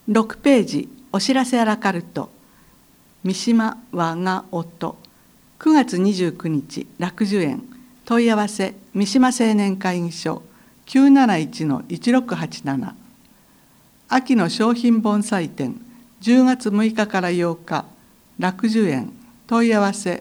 6ページお知らせアラカルト三島和が夫9月29日楽寿園問い合わせ三島青年会議所 971-1687 秋の商品盆栽展10月6日から8日楽寿園問い合わせ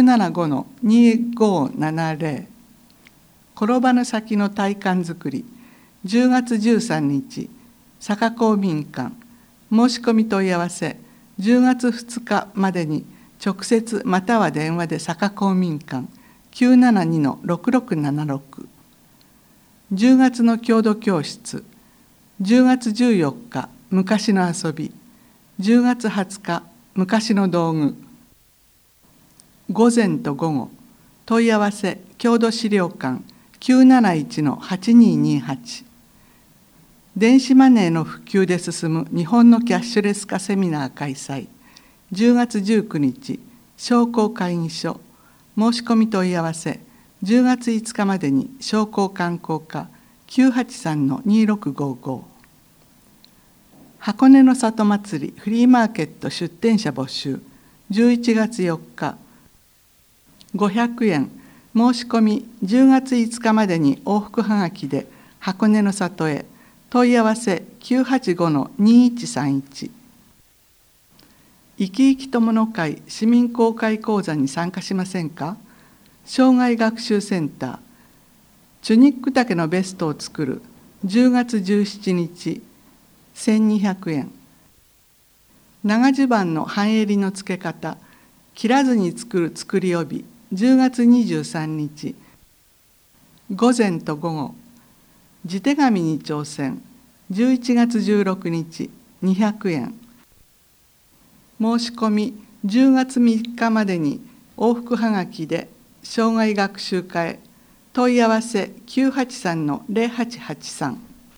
975-2570 転ばぬ先の体感づくり10月13日坂公民館申し込み問い合わせ10月2日までに直接または電話で坂公民館 972-6676 10月の郷土教室10月14日昔の遊び10月20日昔の道具午前と午後問い合わせ郷土資料館 971-8228 電子マネーの普及で進む日本のキャッシュレス化セミナー開催10月19日商工会議所申し込み問い合わせ10月5日までに商工観光課 983-2655 箱根の里祭りフリーマーケット出店者募集11月4日500円申し込み10月5日までに往復はがきで箱根の里へ問い合わせ 985-2131 生き生き友の会市民公開講座に参加しませんか。障害学習センターチュニック丈のベストを作る10月17日1200円長襦袢の半襟の付け方切らずに作る作り帯10月23日午前と午後地手紙に挑戦11月16日200円申し込み10月3日までに往復はがきで障害学習課へ問い合わせ 983-0883 青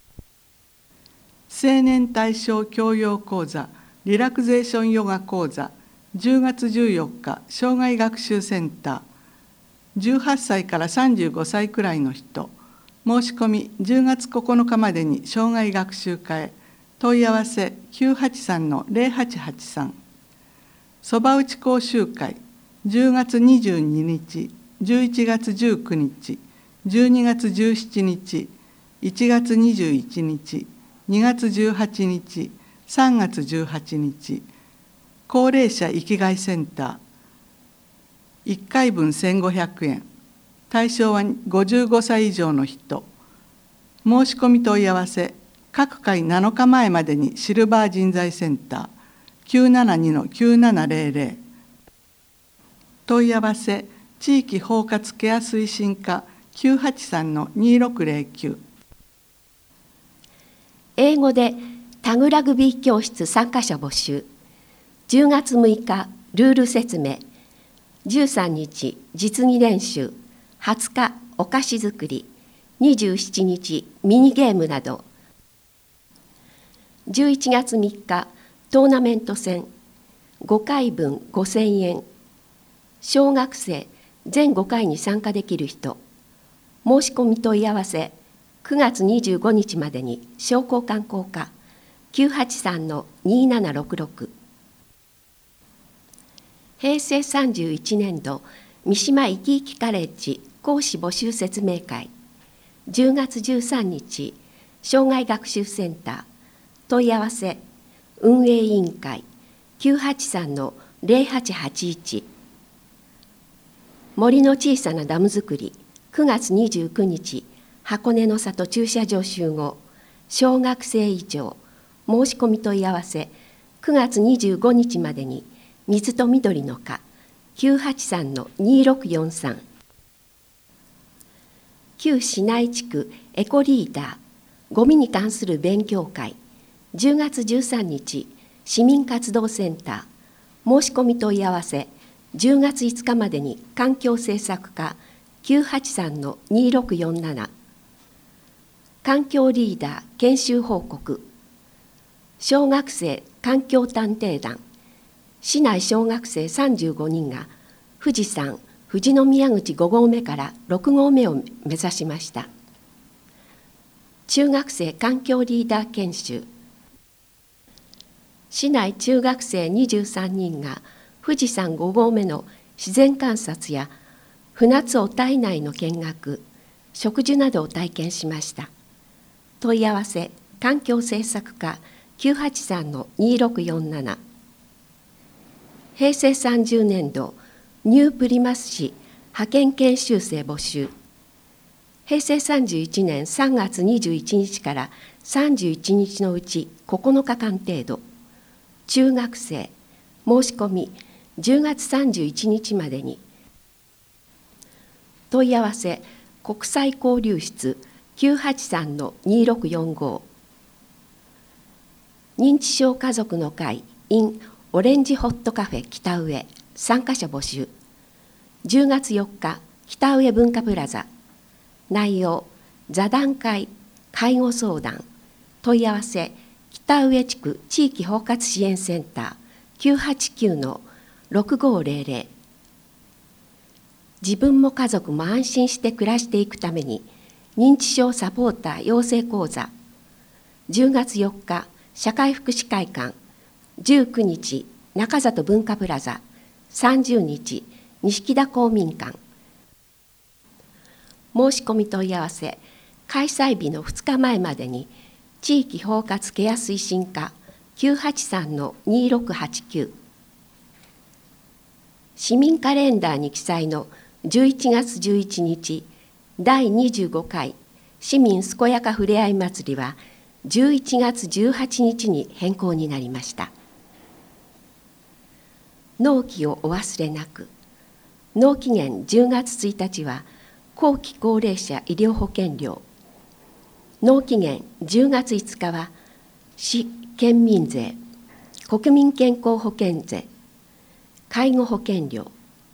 年対象教養講座リラクゼーションヨガ講座10月14日障害学習センター18歳から35歳くらいの人申し込み10月9日までに障害学習課へ問い合わせ 983-0883 そば打ち講習会10月22日11月19日12月17日1月21日2月18日3月18日高齢者生きがいセンター1回分1500円対象は55歳以上の人申し込み問い合わせ各回7日前までにシルバー人材センター 972-9700 問い合わせ地域包括ケア推進課 983-2609 英語でタグラグビー教室参加者募集10月6日ルール説明13日実技練習20日お菓子作り27日ミニゲームなど11月3日トーナメント戦5回分5000円小学生全5回に参加できる人申し込み問い合わせ9月25日までに商工観光課 983-2766 平成31年度三島いきいきカレッジ講師募集説明会10月13日障害学習センター問い合わせ運営委員会 983-0881 森の小さなダム作り9月29日箱根の里駐車場集合小学生以上申し込み問い合わせ9月25日までに水と緑の課 983-2643 旧市内地区エコリーダーゴミに関する勉強会10月13日市民活動センター申し込み問い合わせ10月5日までに環境政策課 983-2647 環境リーダー研修報告小学生環境探偵団市内小学生35人が富士山富士宮口5合目から6合目を目指しました。中学生環境リーダー研修市内中学生23人が富士山5合目の自然観察や船津小体内の見学、植樹などを体験しました。問い合わせ環境政策課 983-2647。 平成30年度ニュープリマス市派遣研修生募集。平成31年3月21日から31日のうち9日間程度。中学生申し込み10月31日までに。問い合わせ国際交流室 983-2645。 認知症家族の会 in オレンジホットカフェ北上参加者募集。10月4日北上文化プラザ。内容座談会、介護相談。問い合わせ北上地区地域包括支援センター 989-6500。 自分も家族も安心して暮らしていくために認知症サポーター養成講座。10月4日社会福祉会館、19日中里文化プラザ、30日錦田公民館。申し込み問い合わせ開催日の2日前までに地域包括ケア推進課 983-2689。 市民カレンダーに記載の11月11日第25回市民健やかふれあい祭りは11月18日に変更になりました。納期をお忘れなく。納期限10月1日は後期高齢者医療保険料。納期限10月5日は市県民税、国民健康保険税、介護保険料。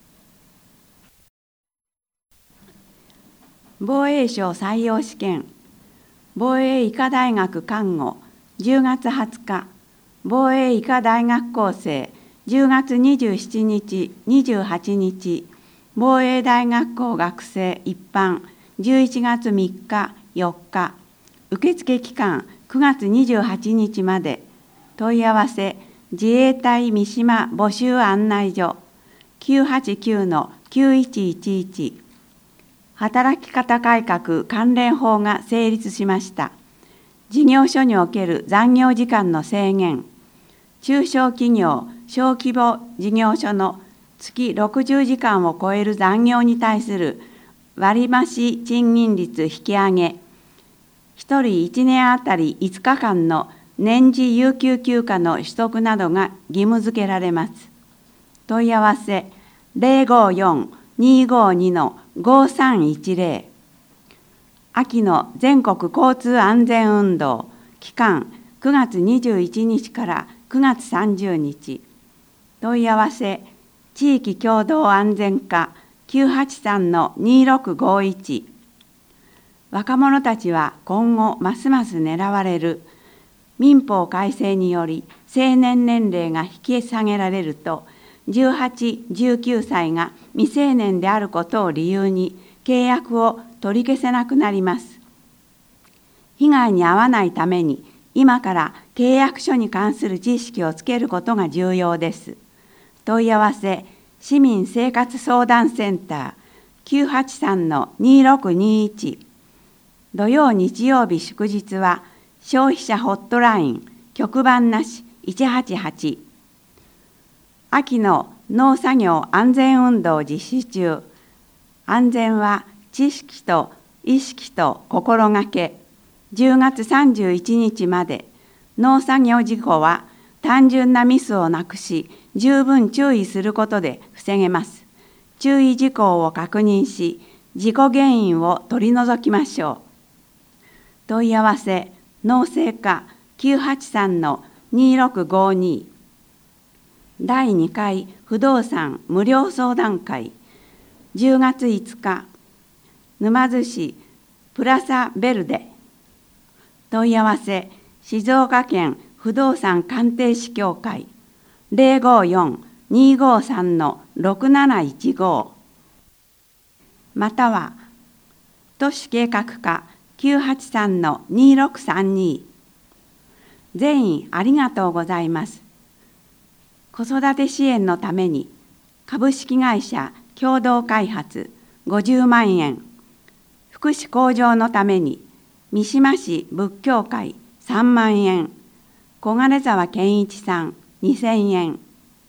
防衛省採用試験、防衛医科大学看護10月20日、防衛医科大学校生10月27日、28日、防衛大学校学生一般11月3日、4日、受付期間9月28日まで。問い合わせ自衛隊三島募集案内所 989-9111。 働き方改革関連法が成立しました。事業所における残業時間の制限、中小企業・小規模事業所の月60時間を超える残業に対する割増賃金率引き上げ、1人1年あたり5日間の年次有給休暇の取得などが義務付けられます。問い合わせ054-252-5310。秋の全国交通安全運動期間9月21日から9月30日。問い合わせ地域共同安全課 983-2651。若者たちは今後ますます狙われる。民法改正により成年年齢が引き下げられると、18、19歳が未成年であることを理由に契約を取り消せなくなります。被害に遭わないために今から契約書に関する知識をつけることが重要です。問い合わせ市民生活相談センター 983-2621。土曜日曜日祝日は消費者ホットライン局番なし188。秋の農作業安全運動実施中。安全は知識と意識と心がけ。10月31日まで。農作業事故は単純なミスをなくし、十分注意することで防げます。注意事項を確認し、事故原因を取り除きましょう。問い合わせ農政課 983-2652。第2回不動産無料相談会10月5日、沼津市プラサベルデ。問い合わせ静岡県不動産鑑定士協会 054-253-6715。または都市計画課 983-2632。全員ありがとうございます。 子育て支援のために株式会社共同開発50万円、福祉向上のために三島市仏教会3万円、小金沢健一さん2000円。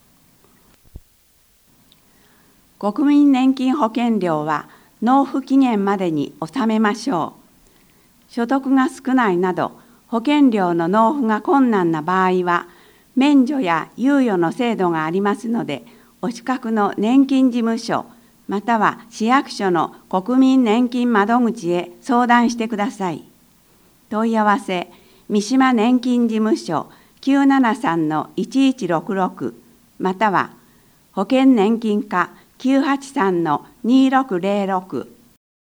国民年金保険料は納付期限までに納めましょう。所得が少ないなど保険料の納付が困難な場合は免除や猶予の制度がありますので、お近くの年金事務所または市役所の国民年金窓口へ相談してください。問い合わせ三島年金事務所 973-1166 または保険年金課 983-2606